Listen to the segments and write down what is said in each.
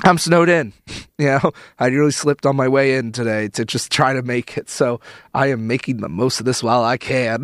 I'm snowed in. I really slipped on my way in today to just try to make it. So I am making the most of this while I can.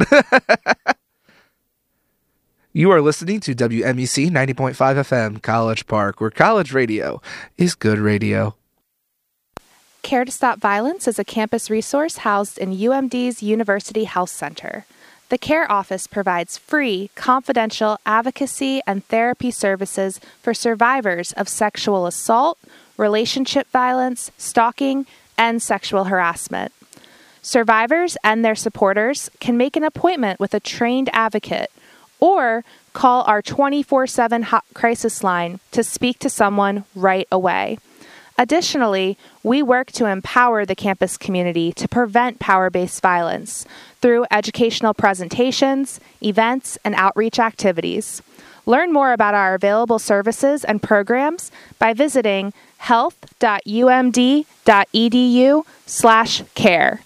You are listening to WMUC 90.5 FM College Park, where college radio is good radio. Care to Stop Violence is a campus resource housed in UMD's University Health Center. The CARE office provides free, confidential advocacy and therapy services for survivors of sexual assault, relationship violence, stalking, and sexual harassment. Survivors and their supporters can make an appointment with a trained advocate or call our 24/7 crisis line to speak to someone right away. Additionally, we work to empower the campus community to prevent power-based violence through educational presentations, events, and outreach activities. Learn more about our available services and programs by visiting health.umd.edu/care.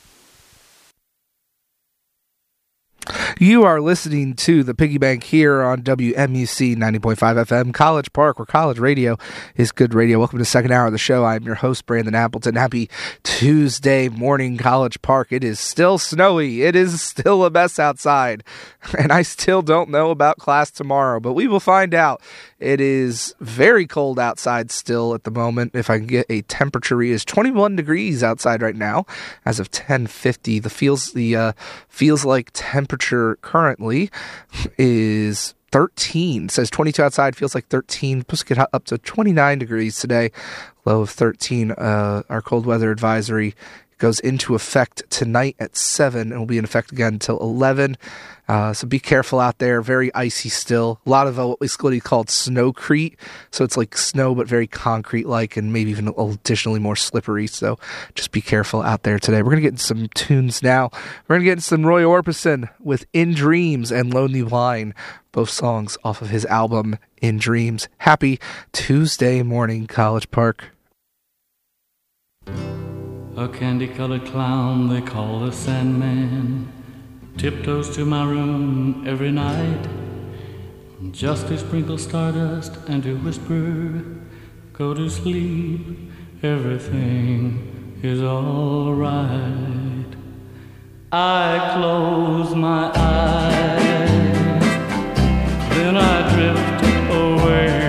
You are listening to the Piggy Bank here on WMUC 90.5 FM College Park, where college radio is good radio. Welcome to the second hour of the show. I'm your host, Brandon Appleton. Happy Tuesday morning, College Park. It is still snowy. It is still a mess outside. And I still don't know about class tomorrow, but we will find out. It is very cold outside still at the moment. If I can get a temperature read, is 21 degrees outside right now as of 10:50. The feels like temperature currently is 13. It says 22 outside, feels like 13. Supposed to get up to 29 degrees today. Low of 13. Our cold weather advisory goes into effect tonight at 7 and will be in effect again until 11. So be careful out there. Very icy still. A lot of what we called snowcrete. So it's like snow, but very concrete-like and maybe even additionally more slippery. So just be careful out there today. We're going to get into some tunes now. We're going to get into some Roy Orbison with In Dreams and Lonely Wine. Both songs off of his album In Dreams. Happy Tuesday morning, College Park. A candy-colored clown they call the Sandman tiptoes to my room every night just to sprinkle stardust and to whisper, go to sleep, everything is all right. I close my eyes, then I drift away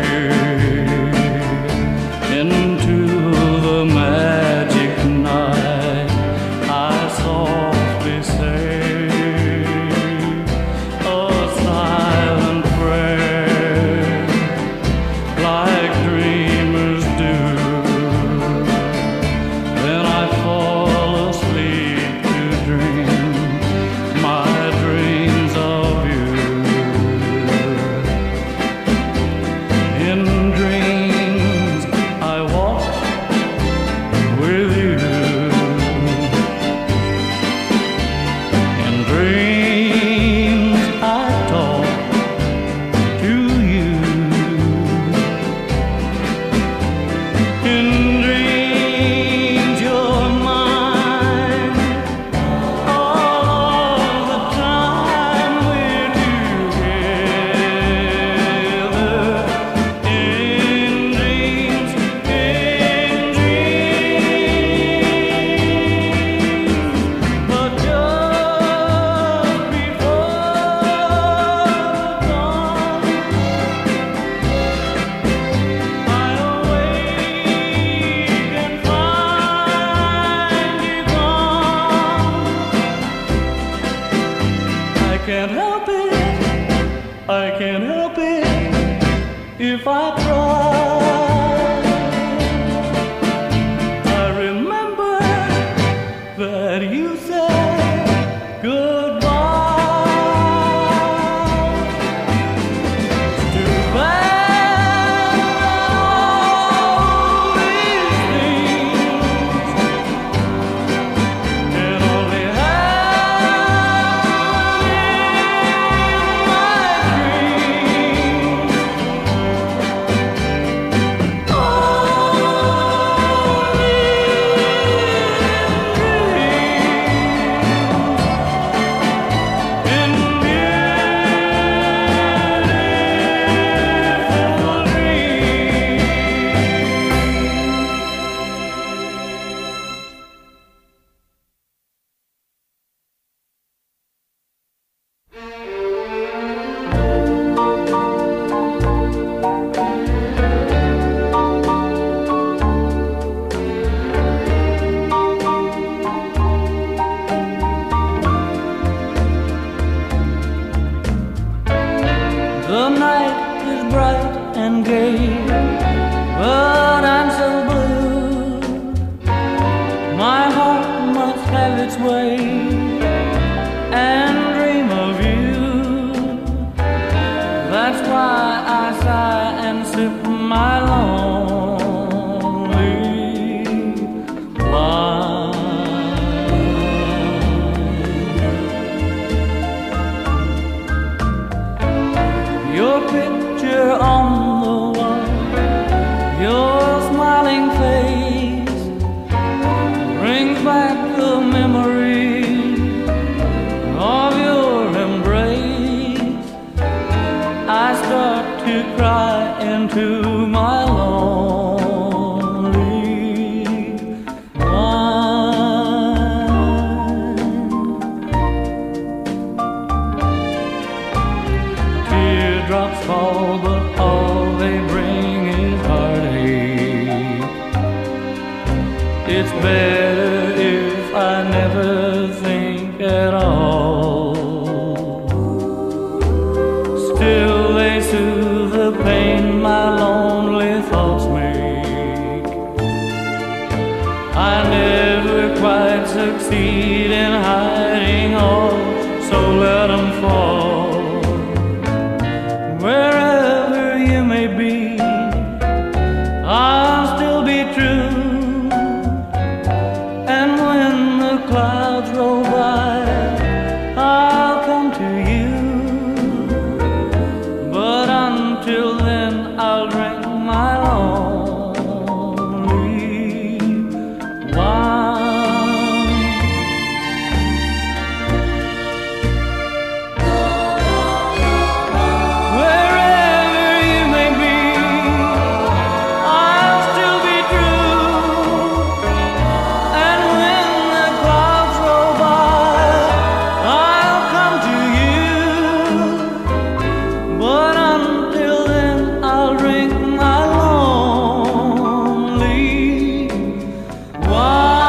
into the magic night. I softly say a silent prayer like dreamers do. Then I fall asleep to dream my dreams of it's better if I never think at all. Still they soothe the pain my lonely thoughts make. I never quite succeed in hiding all, so let them fall. Wherever you may be, I'll still be true. And when the clouds roll by, I'll come to you. But until then, I'll drink my lonely wine. Wherever you may be, I'll still be true. And when the clouds roll by, I'll come to you. But until then, I'll drink my lonely wine.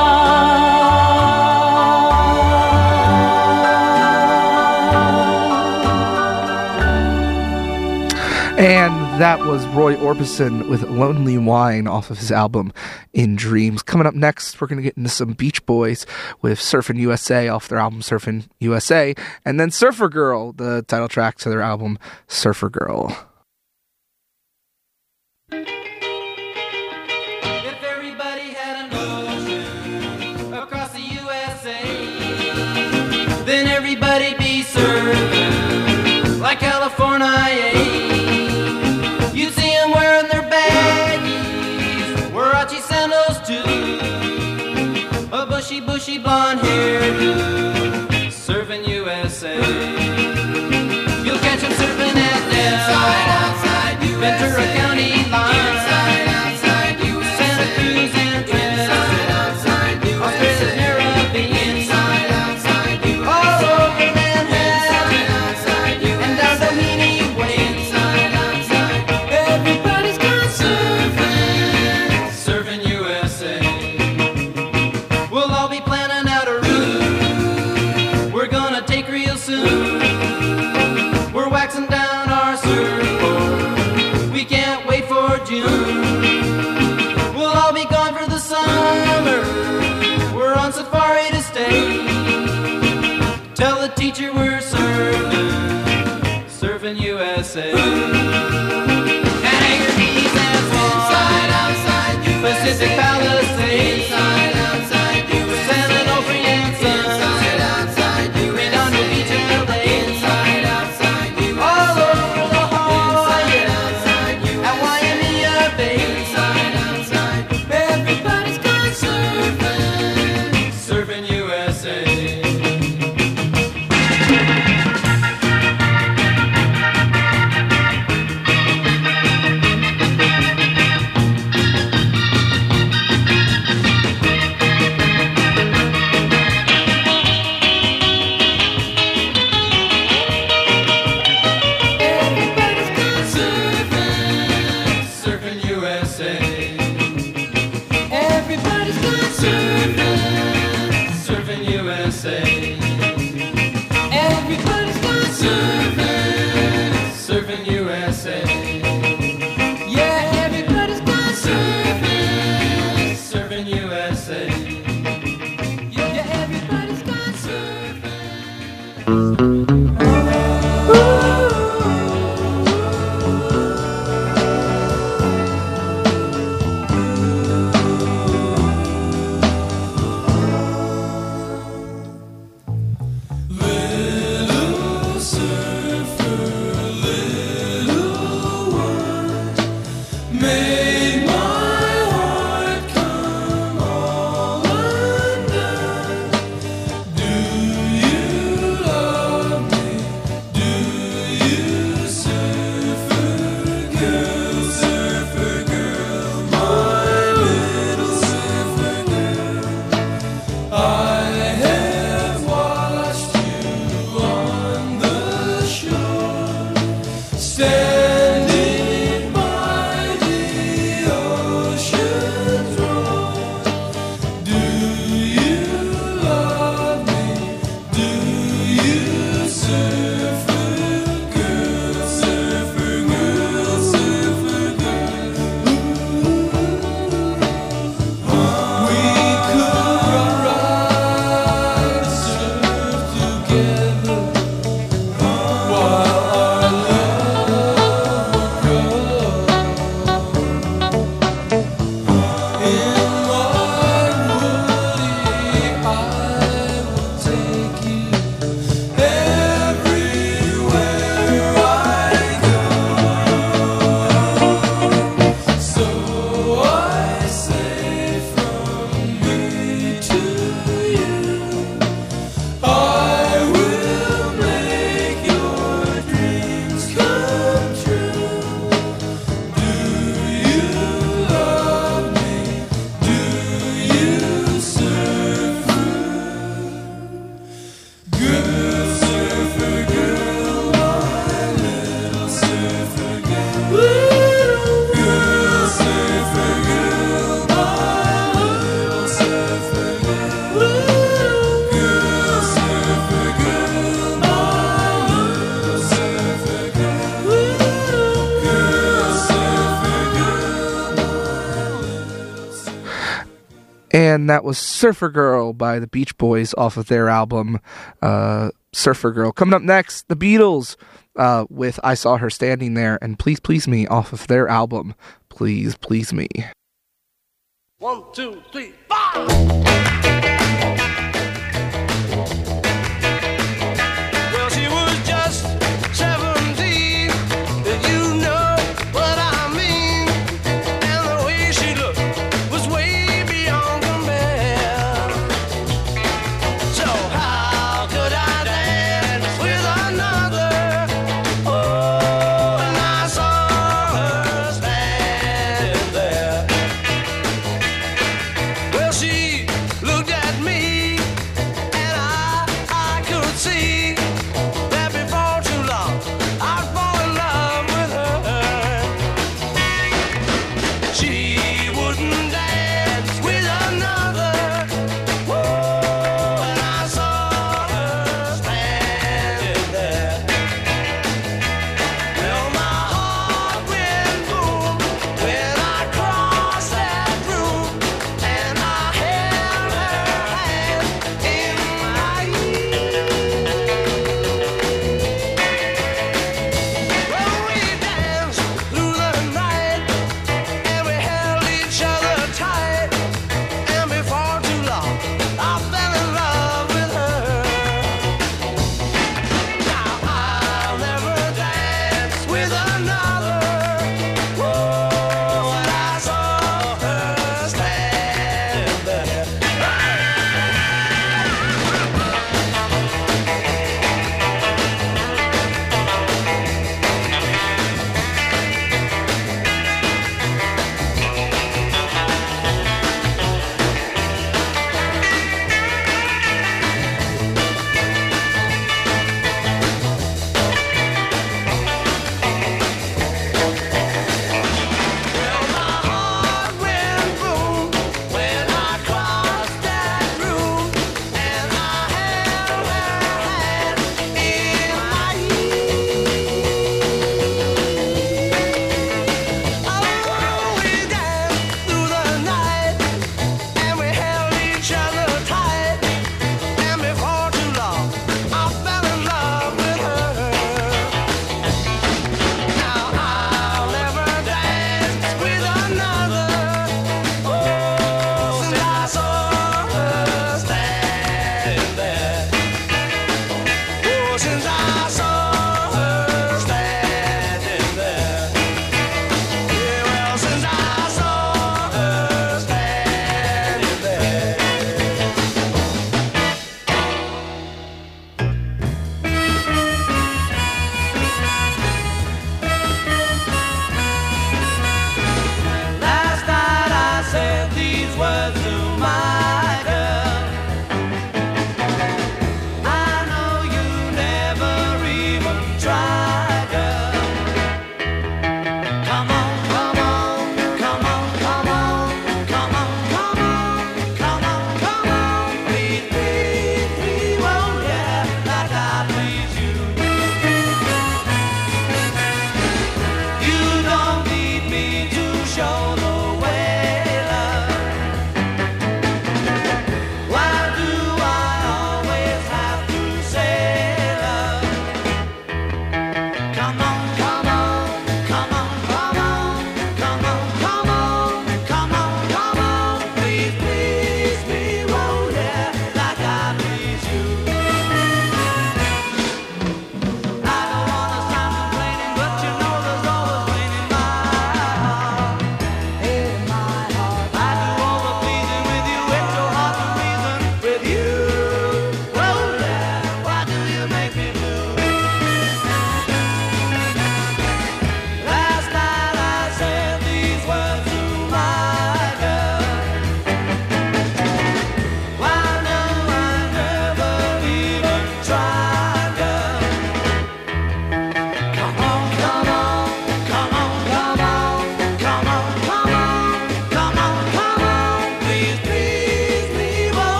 And that was Roy Orbison with Lonely Wine off of his album In Dreams. Coming up next, we're going to get into some Beach Boys with Surfin' USA off their album Surfin' USA, and then Surfer Girl, the title track to their album Surfer Girl. If everybody had an ocean across the USA, then everybody'd be surfing like California. You'd see them wearing their baggies, Warachi sandals too, a bushy, bushy blonde hairdo, surfing USA. You'll catch them surfing at Nell, Ventura County line, Santa Cruz and Australia's Caribbean, all over Manhattan and down Doheny Way. Everybody's gone surfing USA. We'll all be planning out a route And that was Surfer Girl by the Beach Boys off of their album Surfer Girl. Coming up next, the Beatles with I Saw Her Standing There and Please Please Me off of their album Please Please Me. 1, 2, 3, 4! Well, she was just 17, you know what I mean. And the way she looked was way beyond compare. So how could I dance with another? Oh, and I saw her standing there. Well, she looked at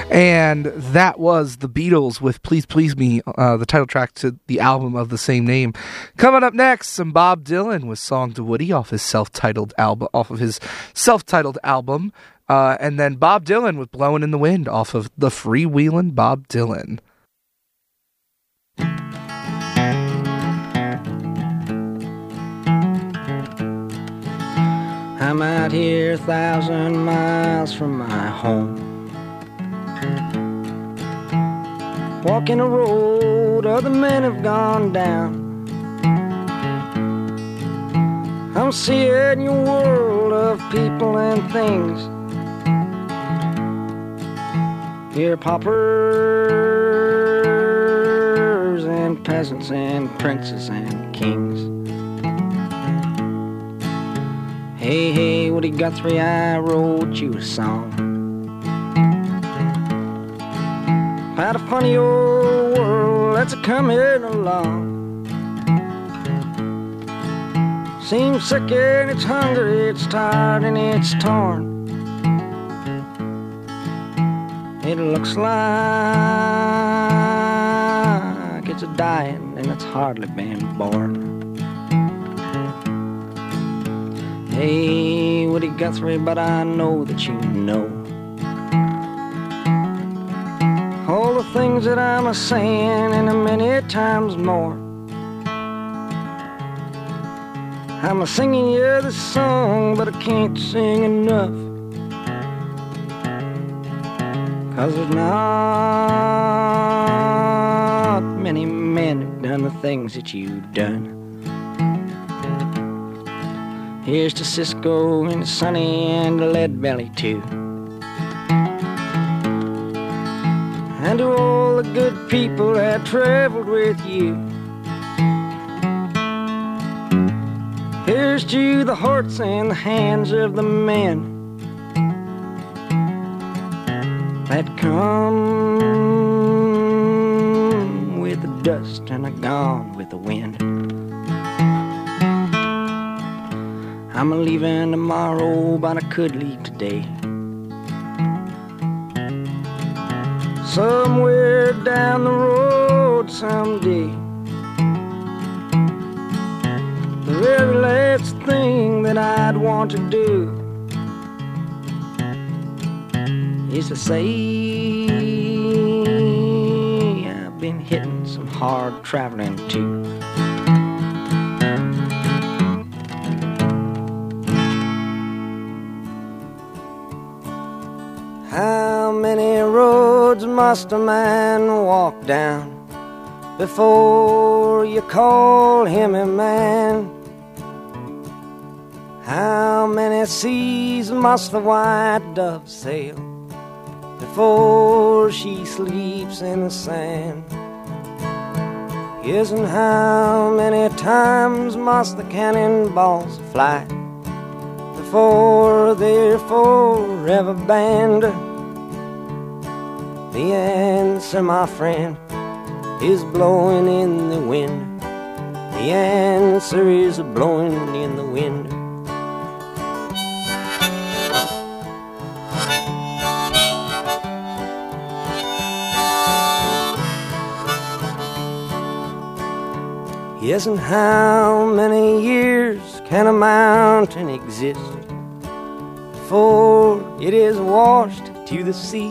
And that was the Beatles with Please Please Me, the title track to the album of the same name. Coming up next, some Bob Dylan with Song to Woody off his self-titled album, and then Bob Dylan with Blowin' in the Wind off of the Freewheelin' Bob Dylan. I'm out here 1,000 miles from my home, walking a road other men have gone down. I'm seeing your world of people and things. Here paupers and peasants and princes and kings. Hey, hey, Woody Guthrie, I wrote you a song about a funny old world that's a-coming along. Seems sick and it's hungry, it's tired and it's torn. It looks like it's a-dying and it's hardly been born. Hey, Woody Guthrie, but I know that you know all the things that I'm a-saying and a-many times more. I'm a-singing you this song, but I can't sing enough, 'cause there's not many men who've done the things that you've done. Here's to Cisco and Sonny and Lead Belly too, and to all the good people that traveled with you. Here's to the hearts and the hands of the men that come with the dust and are gone with the wind. I'm a-leaving tomorrow, but I could leave today, somewhere down the road someday. The very last thing that I'd want to do is to say I've been hitting some hard traveling too. How many roads must a man walk down before you call him a man? How many seas must the white dove sail before she sleeps in the sand? Yes, and how many times must the cannonballs fly before they're forever banned? The answer, my friend, is blowing in the wind. The answer is blowing in the wind. Yes, and how many years can a mountain exist before it is washed to the sea?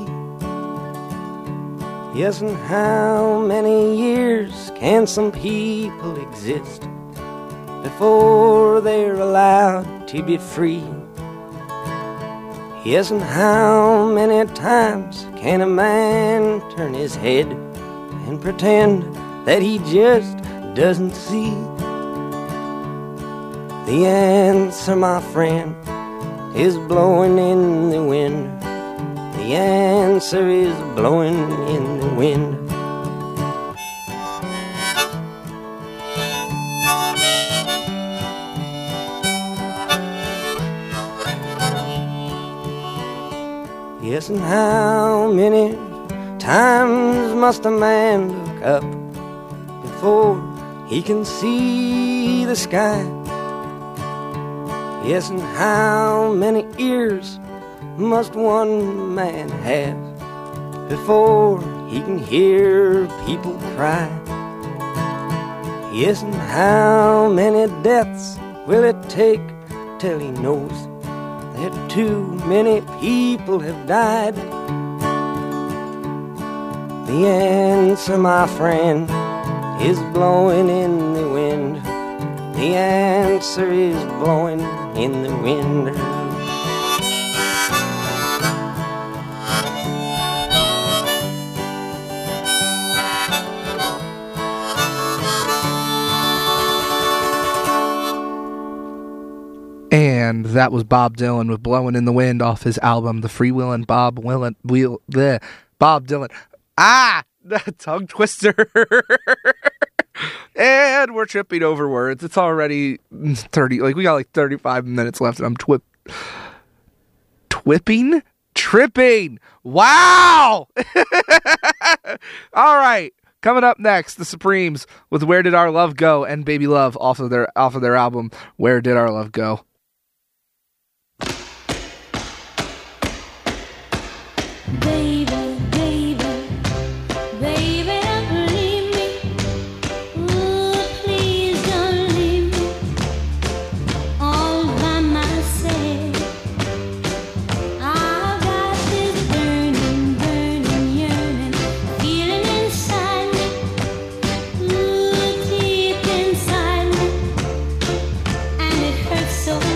Yes, and how many years can some people exist before they're allowed to be free? Yes, and how many times can a man turn his head and pretend that he just doesn't see? The answer, my friend, is blowing in the wind. The answer is blowing in the wind. Yes, and how many times must a man look up before he can see the sky? Yes, and how many ears must one man have before he can hear people cry. Yes, and how many deaths will it take till he knows that too many people have died? The answer, my friend, is blowing in the wind. The answer is blowing in the wind. And that was Bob Dylan with Blowing in the Wind off his album, The Freewheelin' Bob Dylan. Tongue twister. And we're tripping over words. It's already 30, we got 35 minutes left, and I'm tripping. Wow. All right. Coming up next, the Supremes with Where Did Our Love Go, and Baby Love off of their album, Where Did Our Love Go. Baby, don't leave me. Ooh, please don't leave me all by myself. I've got this burning, yearning feeling inside me. Ooh, deep inside me, and it hurts so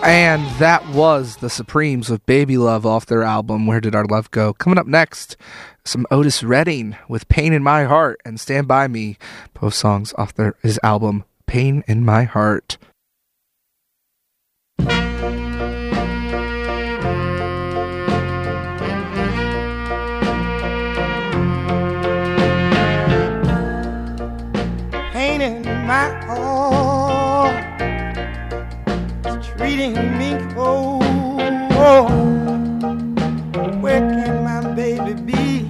And that was the Supremes with Baby Love off their album Where Did Our Love Go? Coming up next, some Otis Redding with Pain in My Heart and Stand By Me, both songs off his album Pain in My Heart. Pain in my heart, treating me cold. Where can my baby be?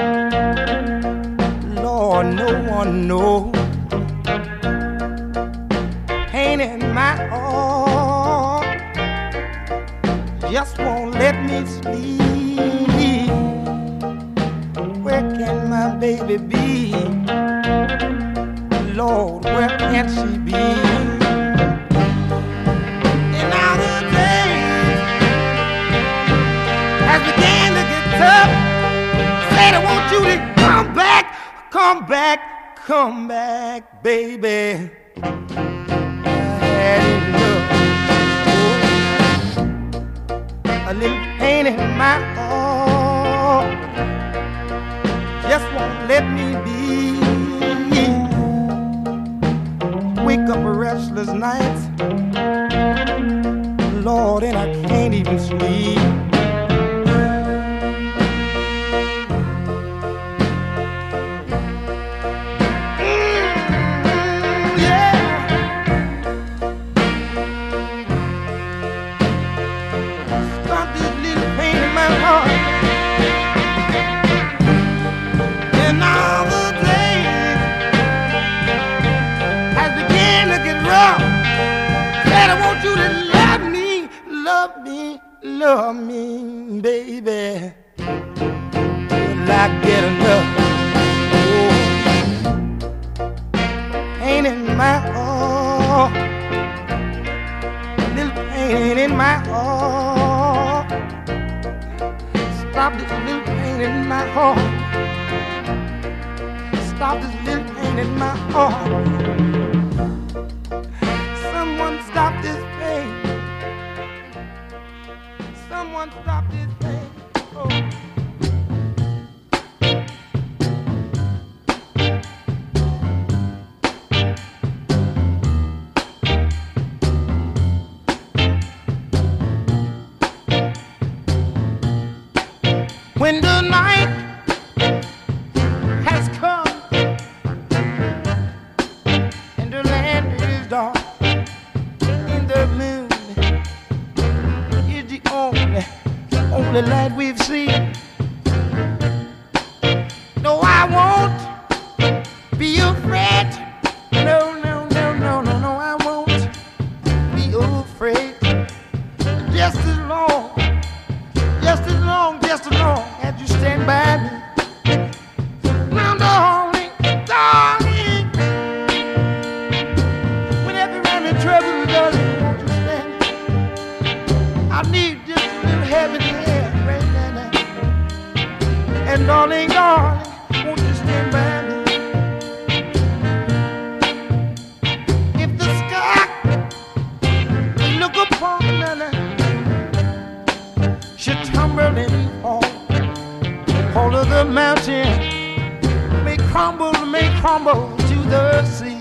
Lord, no one knows. Pain in my heart just won't let me sleep. Where can my baby be? Lord, where can she be? And now the day has began to get tough. Said I want you to come back, come back, come back, baby. I had enough. A little pain in my heart just won't let me be. Wake up a restless night, Lord, and I can't even sleep. Yeah. Stop this little pain in my heart. And all the said I want you to love me, love me, love me, baby. Will I get enough? Oh, pain in my heart, little pain in my heart. Stop this little pain in my heart. Stop this little pain in my heart. Someone stop this pain. Someone stop this pain. Oh. When the night has come and the land is dark, the moon is the only light we've seen. No, I won't be afraid. No, no, no, no, no, no, I won't be afraid. Just as long, just as long, just as long as you stand by me. Now, darling, darling, whenever I'm in trouble, darling, I need just a little heaven hand right now. And darling, darling, won't you stand by me? If the sky look upon me should tumble and fall of the mountain may crumble to the sea.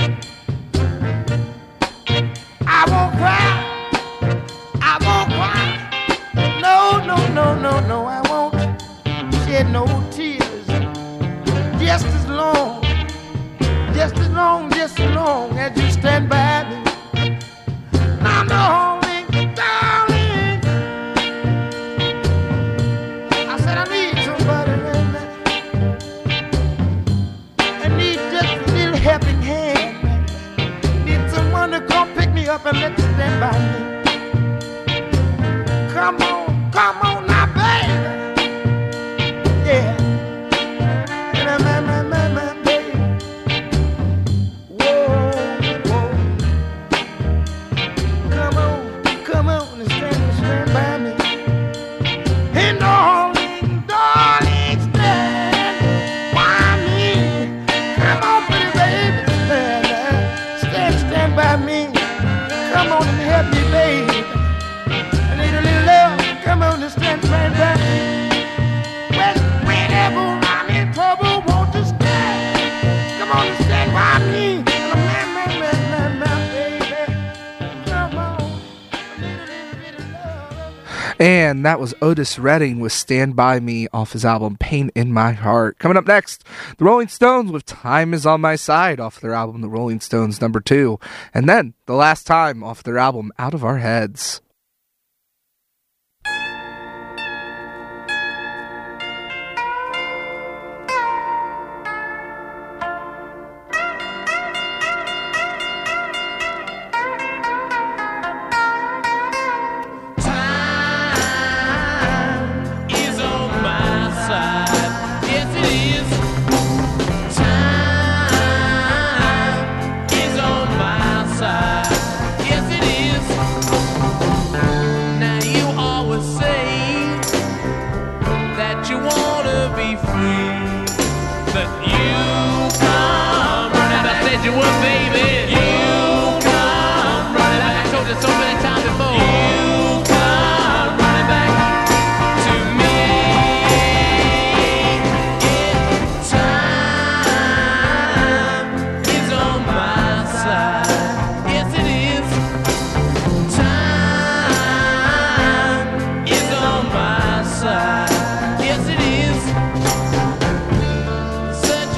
I won't cry. I won't cry. No, no, no, no, no, I won't shed no tears. Just as long, just as long, just as long as you stand by me. Now, darling, darling, I said I need somebody right now. I need just a little helping hand. Need someone to come pick me up and let you stand by me. Come on now, baby. Yeah. My baby. Whoa, whoa. And that was Otis Redding with Stand By Me off his album Pain in My Heart. Coming up next, the Rolling Stones with Time Is On My Side off their album The Rolling Stones No. 2. And then The Last Time off their album Out of Our Heads. You would, baby. You come running back. I told you so many times before. You come running back to me. Yeah, time is on my side. Yes, it is. Time is on my side. Yes, it is. Such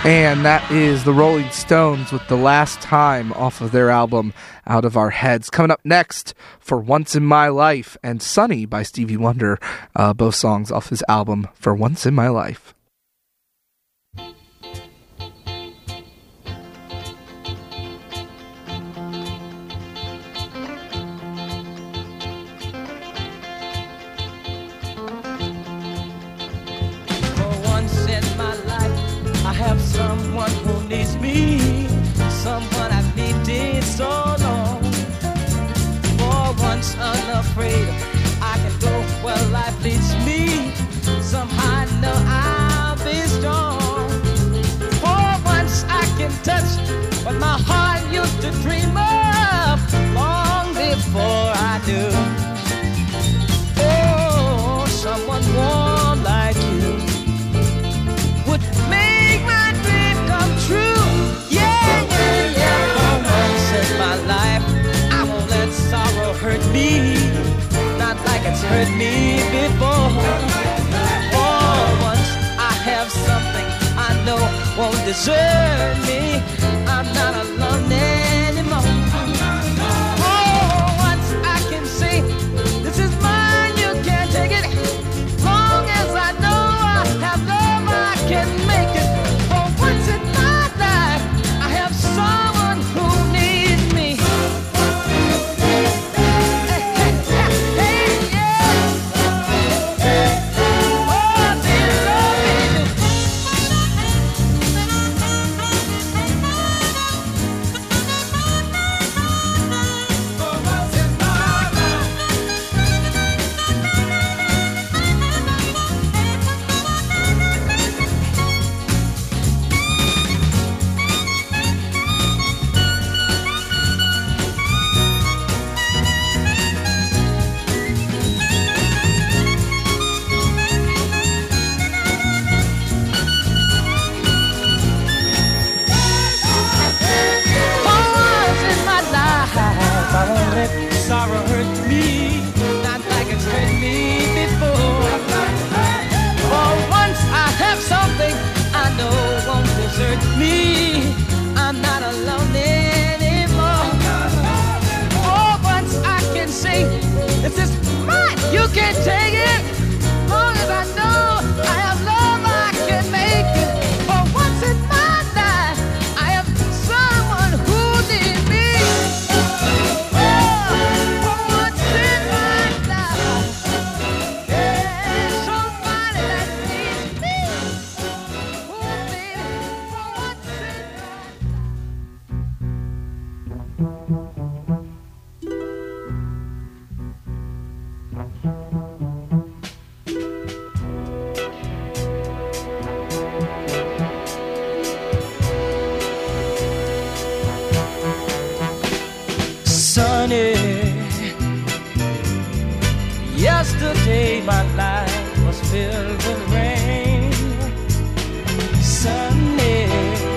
And that is the Rolling Stones with The Last Time off of their album Out of Our Heads. Coming up next, For Once in My Life and Sunny by Stevie Wonder, both songs off his album For Once in My Life. Have someone who needs me, someone I've needed so long. For once unafraid, I can go where life leads me. Somehow I know I'll be strong. For once I can touch what my heart used to dream of long before I knew. Oh, someone warm like you would make my dream come true. Yeah, yeah, yeah. For once in my life, I won't let sorrow hurt me, not like it's hurt me before. For once I have something I know won't desert me. I'm not alone anymore. For once I can say, this is mine, you can't take it. Long as I know I have love, I can make it. For once in my life, I have someone who needs me. Hey, hey, hey, yeah. Oh, they love me. For once in my life. Once in my life, I won't let sorrow hurt me, not like it's hurt me before. For once I have something I know won't desert me. I'm not alone anymore. For once I can say, this is mine, you can't take it. Long as I know I have love, I can make it. For once in my life, I have someone who needs me. Oh, for once in my life, yeah, somebody that needs me. Oh, baby, for once in my life. Sunny, yesterday my life was filled with rain. Sunny,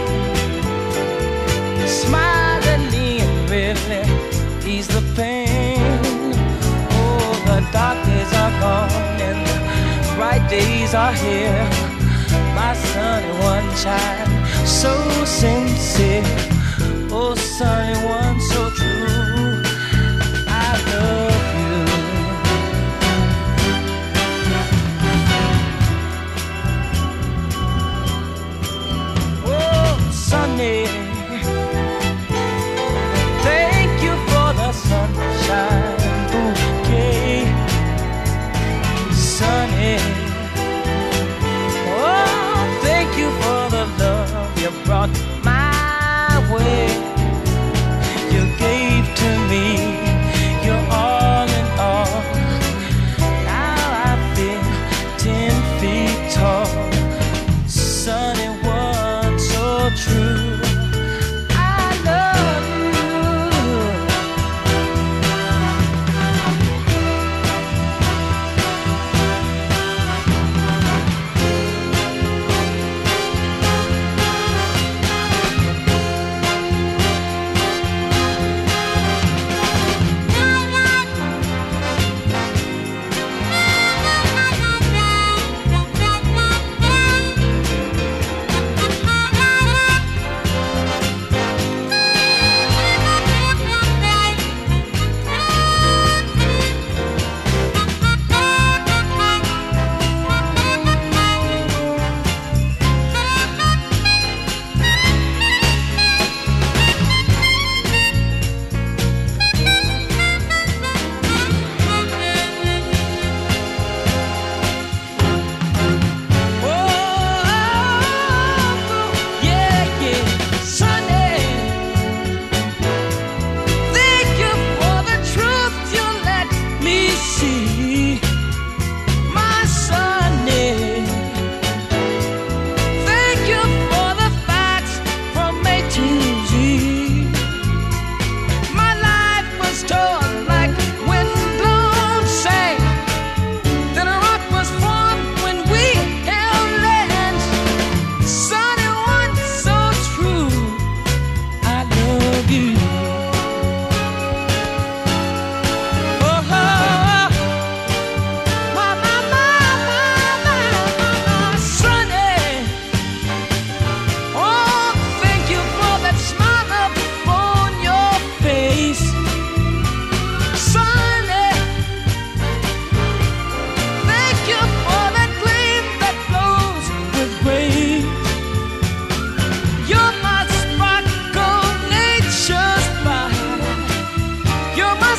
smile at me and really ease the pain. Oh, the dark days are gone and the bright days are here. My sunny one child, so sincere. Oh, sunny one, so true. I love you. Oh, sunny, thank you for the sunshine bouquet. Sunny, oh, thank you for the love you brought my way. You gave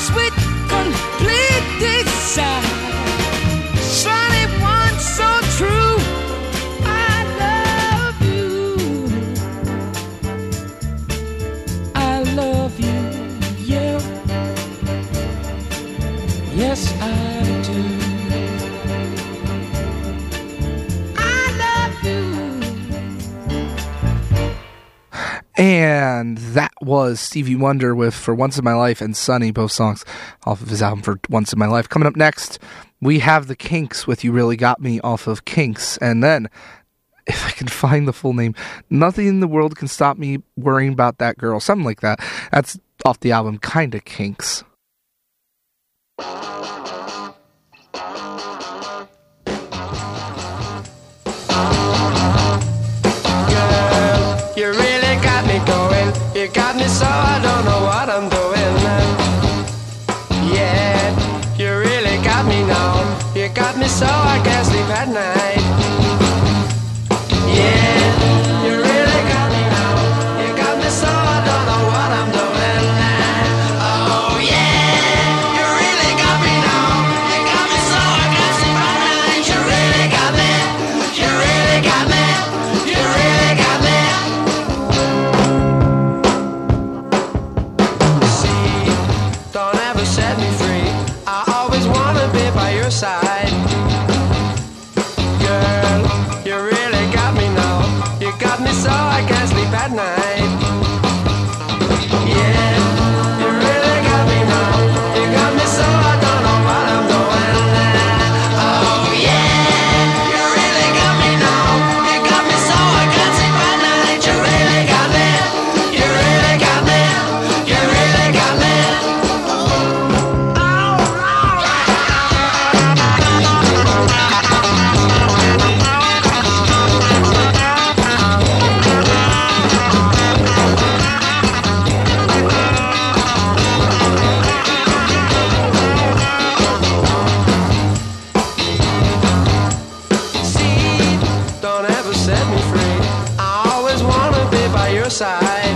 sweet, complete desire. Sunny one, so true. I love you. I love you, yeah. Yes, I do. I love you. And that was Stevie Wonder with For Once in My Life and Sunny, both songs off of his album For Once in My Life. Coming up next, we have the Kinks with You Really Got Me off of Kinks. And then, if I can find the full name, Nothing in the World Can Stop Me Worrying About That Girl. Something like that. That's off the album Kinda Kinks. You really got me going. You got me so I don't know what I'm doing. Yeah, you really got me now. You got me so I can't sleep at night. Yeah, you really got me now. You got me so I don't know what I'm doing. Oh yeah, you really got me now. You got me so I can't sleep at night. You really got me. You really got me. You really got me. Don't ever set me free. I always wanna be by your side. Girl, you really got me now. You got me so I can't sleep at night. Yeah, you really got me now. You got me so I don't know what I'm doing. Oh yeah, you really got me now. You got me so I can't sleep at night. You really got me. You really got me. You really got me. Don't ever set me free. I always wanna be by your side.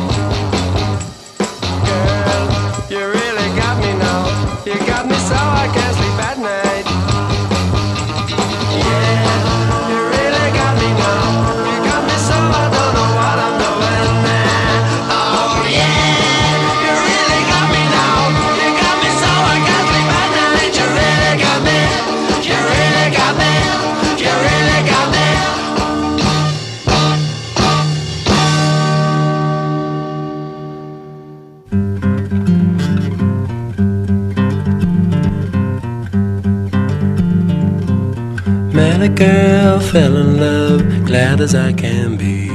Girl, you really got me now. You got me so I can't sleep at night. Yeah, you really got me now. You got me so I don't know what I'm doing. Oh yeah, you really got me now. You got me so I can't sleep at night. You really got me. You really got me. You really got me. Met a girl, fell in love, glad as I can be.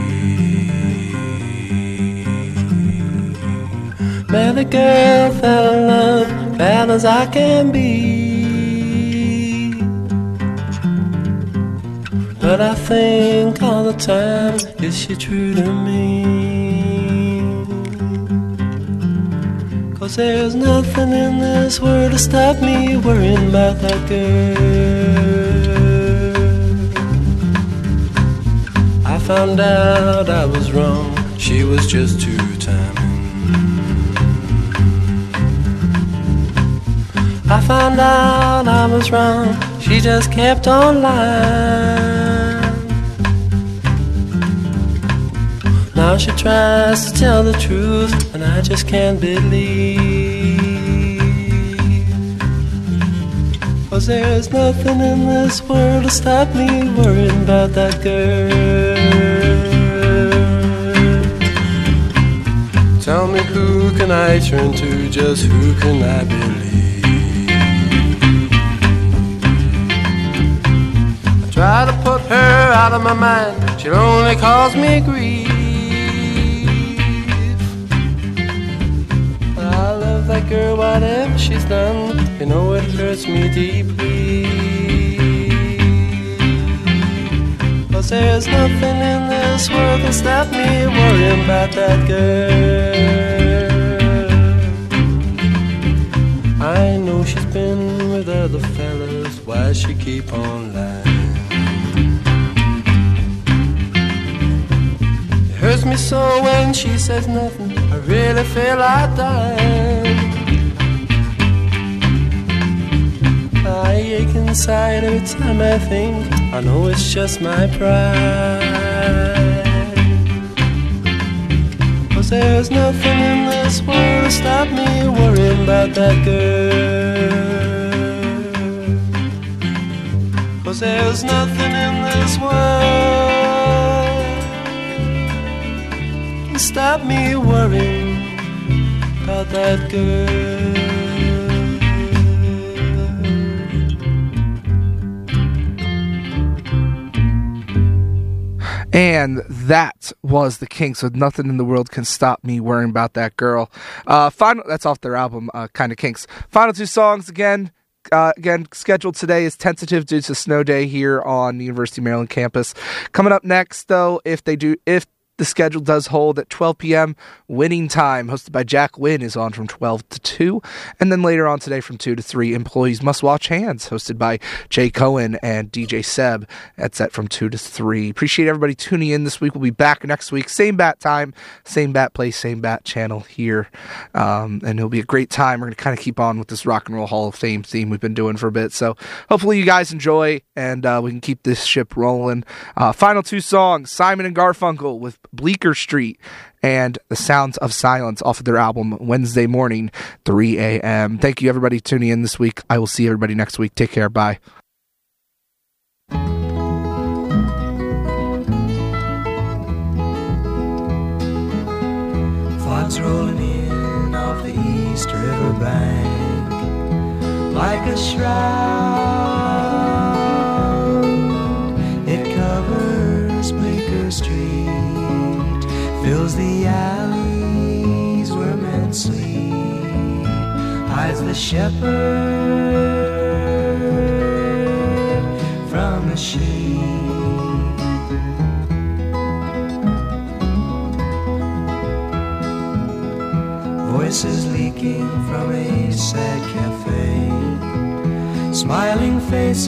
Met a girl, fell in love, glad as I can be. But I think all the time, is she true to me? 'Cause there's nothing in this world to stop me worrying about that girl. I found out I was wrong, she was just too timing. I found out I was wrong, she just kept on lying. Now she tries to tell the truth, and I just can't believe. 'Cause there's nothing in this world to stop me worrying about that girl. Tell me, who can I turn to, just who can I believe? I try to put her out of my mind, she'll only cause me grief. But I love that girl, whatever she's done, you know it hurts me deeply. 'Cause there's nothing in this world that stop me worrying about that girl. I know she's been with other fellas, why she keep on lying? It hurts me so when she says nothing, I really feel like dying. inside every time I think. I know it's just my pride. 'Cause there's nothing in this world to stop me worrying about that girl. 'Cause there's nothing in this world to stop me worrying about that girl. And that was the Kinks with Nothing in the World Can Stop Me Worrying About That Girl. That's off their album, Kinda Kinks. Final two songs again scheduled today is tentative due to snow day here on the University of Maryland campus. Coming up next, though, if the schedule does hold at 12 p.m. Winning Time, hosted by Jack Wynn, is on from 12 to 2. And then later on today from 2 to 3, Employees Must Wash Hands, hosted by Jay Cohen and DJ Seb. That's set from 2 to 3. Appreciate everybody tuning in this week. We'll be back next week. Same bat time, same bat place, same bat channel here. And it'll be a great time. We're going to kind of keep on with this Rock and Roll Hall of Fame theme we've been doing for a bit. So hopefully you guys enjoy, and we can keep this ship rolling. Final two songs, Simon and Garfunkel with Bleecker Street and The Sounds of Silence off of their album Wednesday Morning, 3 a.m. Thank you, everybody, tuning in this week. I will see everybody next week. Take care. Bye. Fog's rolling in off the East River bank like a shroud. It covers Bleecker Street, fills the alleys where men sleep, hides the shepherd from the sheep. Voices leaking from a sad cafe, smiling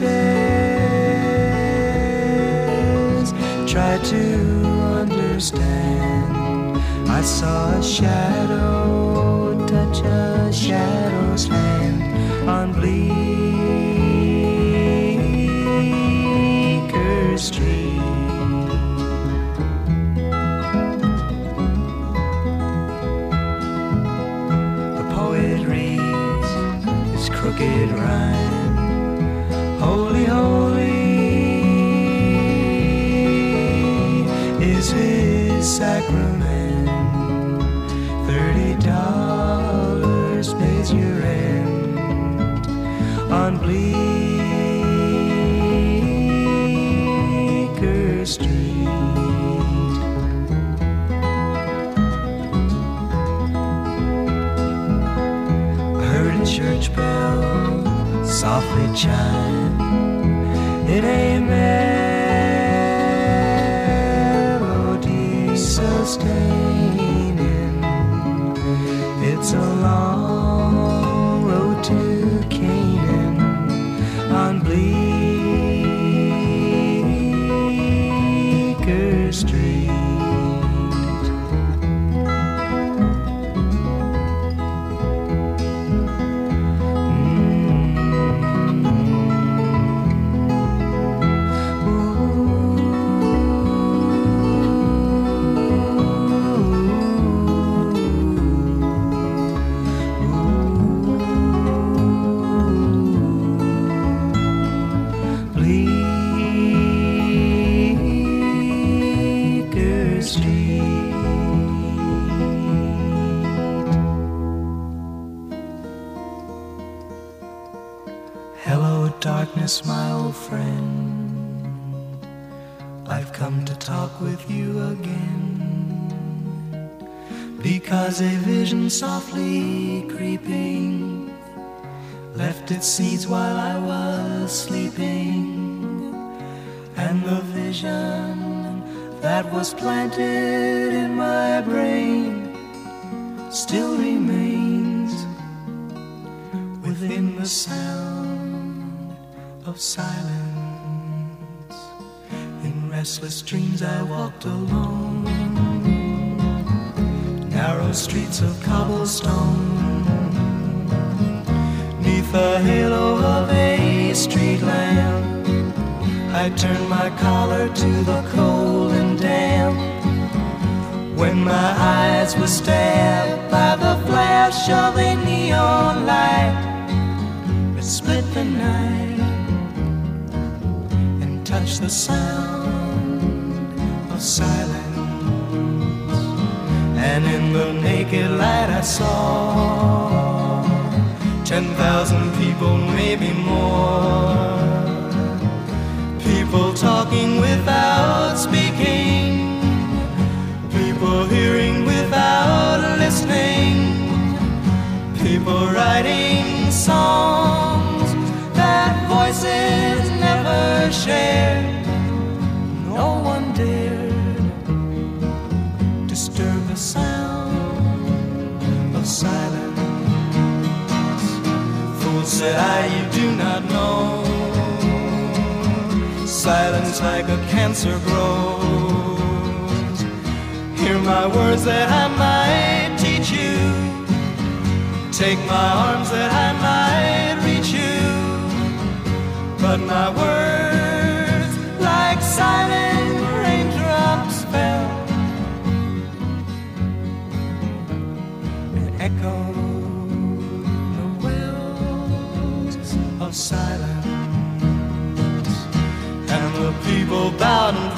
faces try to understand. I saw a shadow touch a shadow's hand on Bleecker Street. The poet reads his crooked rhyme, holy, holy is his sacrament. $30 pays your rent on Bleecker Street. I heard a church bell softly chime in a melody sustaining. It's a long road to Canaan on Bleecker Street. Darkness, my old friend, I've come to talk with you again, because a vision softly creeping left its seeds while I was sleeping, and the vision that was planted in my brain still remains within the sound of silence. In restless dreams I walked alone, narrow streets of cobblestone, neath the halo of a street lamp. I turned my collar to the cold and damp. When my eyes were stabbed by the flash of a neon light that split the night and touched the sound of silence. And in the naked light I saw 10,000 people, maybe more. People talking without speaking, people hearing without listening, people writing songs that voices never shared. No one dared disturb the sound of silence. Fools, said I, you do not know. Silence like a cancer grows. Hear my words that I might teach you. Take my arms that I might reach you. But my words, like silent raindrops, fell and echoed the wells of silence. And the people bowed and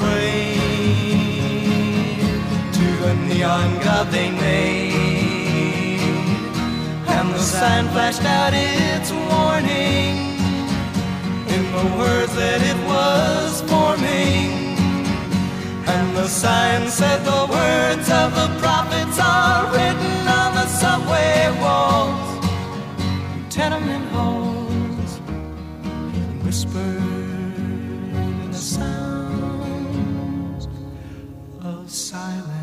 prayed to the neon god they made. And the sign flashed out its warning in the words that it was forming. And the sign said the words of the prophets are written on the subway walls, tenement halls, and whispered sounds of silence.